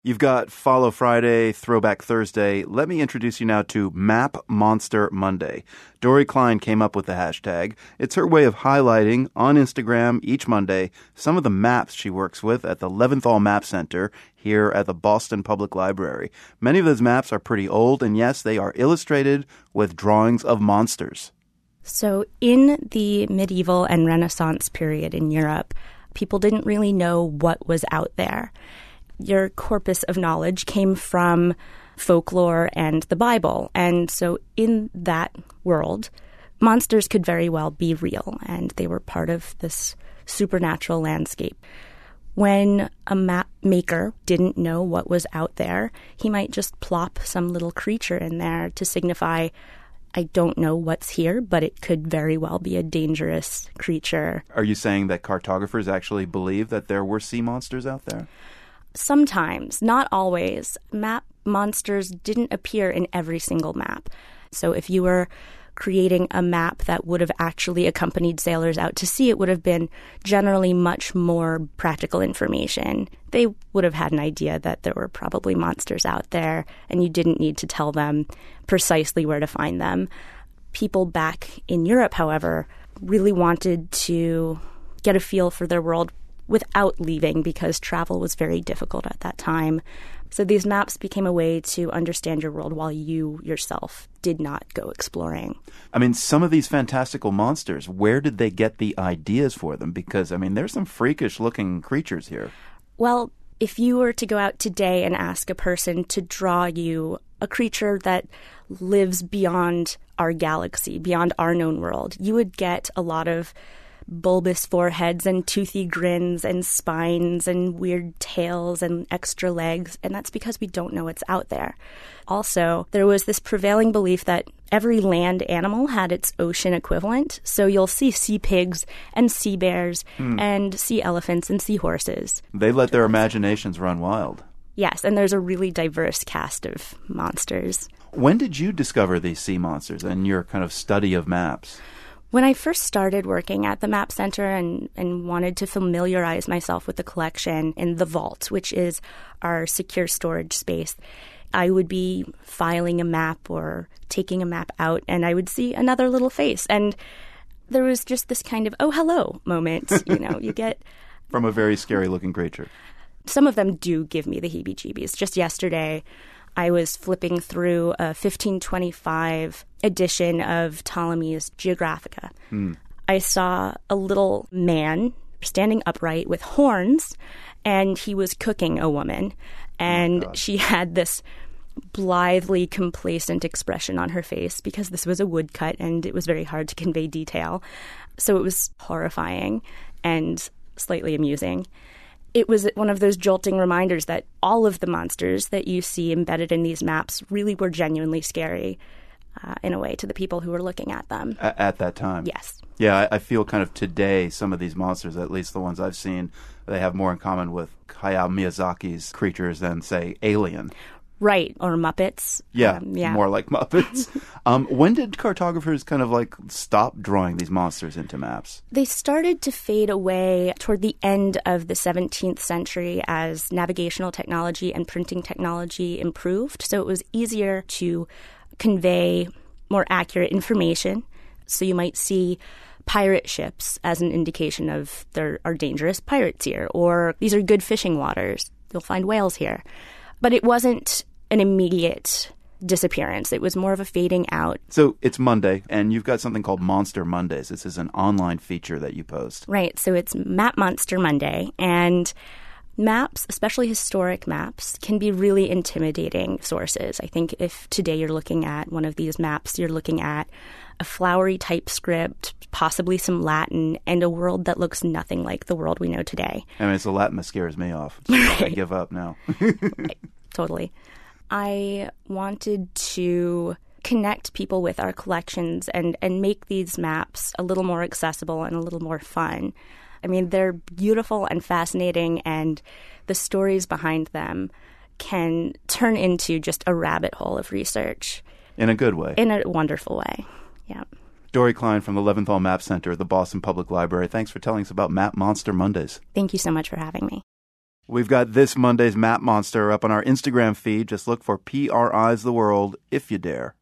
You've got Follow Friday, Throwback Thursday. Let me introduce you now to Map Monster Monday. Dory Klein came up with the hashtag. It's her way of highlighting on Instagram each Monday some of the maps she works with at the Leventhal Map Center here at the Boston Public Library. Many of those maps are pretty old, and yes, they are illustrated with drawings of monsters. So in the medieval and Renaissance period in Europe, people didn't really know what was out there. Your corpus of knowledge came from folklore and the Bible. And so in that world, monsters could very well be real, and they were part of this supernatural landscape. When a map maker didn't know what was out there, he might just plop some little creature in there to signify, I don't know what's here, but it could very well be a dangerous creature. Are you saying that cartographers actually believe that there were sea monsters out there? Sometimes, not always. Map monsters didn't appear in every single map. So if you were creating a map that would have actually accompanied sailors out to sea, it would have been generally much more practical information. They would have had an idea that there were probably monsters out there, and you didn't need to tell them precisely where to find them. People back in Europe, however, really wanted to get a feel for their world without leaving, because travel was very difficult at that time. So these maps became a way to understand your world while you yourself did not go exploring. I mean, some of these fantastical monsters, where did they get the ideas for them? Because, I mean, there's some freakish-looking creatures here. Well, if you were to go out today and ask a person to draw you a creature that lives beyond our galaxy, beyond our known world, you would get a lot of bulbous foreheads and toothy grins and spines and weird tails and extra legs, and that's because we don't know what's out there. Also, there was this prevailing belief that every land animal had its ocean equivalent, so you'll see sea pigs and sea bears and sea elephants and sea horses. They let their imaginations run wild. Yes, and there's a really diverse cast of monsters. When did you discover these sea monsters and your kind of study of maps? When I first started working at the Map Center and wanted to familiarize myself with the collection in the vault, which is our secure storage space, I would be filing a map or taking a map out, and I would see another little face. And there was just this kind of, oh, hello moment, you get... From a very scary-looking creature. Some of them do give me the heebie-jeebies. Just yesterday, I was flipping through a 1525 edition of Ptolemy's Geographica. I saw a little man standing upright with horns, and he was cooking a woman. And she had this blithely complacent expression on her face because this was a woodcut and it was very hard to convey detail. So it was horrifying and slightly amusing. It was one of those jolting reminders that all of the monsters that you see embedded in these maps really were genuinely scary, in a way, to the people who were looking at them. At that time? Yes. Yeah, I feel kind of today, some of these monsters, at least the ones I've seen, they have more in common with Hayao Miyazaki's creatures than, say, Alien. Right, or Muppets. Yeah, more like Muppets. When did cartographers kind of like stop drawing these monsters into maps? They started to fade away toward the end of the 17th century as navigational technology and printing technology improved. So it was easier to convey more accurate information. So you might see pirate ships as an indication of there are dangerous pirates here, or these are good fishing waters. You'll find whales here. But it wasn't an immediate disappearance. It was more of a fading out. So it's Monday, and you've got something called Monster Mondays. This is an online feature that you post. Right. So it's Map Monster Monday, and maps, especially historic maps, can be really intimidating sources. I think if today you're looking at one of these maps, you're looking at a flowery typescript, possibly some Latin, and a world that looks nothing like the world we know today. I mean, it's the Latin that scares me off. Right. I give up now. Right. Totally. I wanted to connect people with our collections and make these maps a little more accessible and a little more fun. I mean, they're beautiful and fascinating, and the stories behind them can turn into just a rabbit hole of research. In a good way. In a wonderful way, yeah. Dory Klein from the Leventhal Map Center at the Boston Public Library. Thanks for telling us about Map Monster Mondays. Thank you so much for having me. We've got this Monday's Map Monster up on our Instagram feed. Just look for PRI's The World if you dare.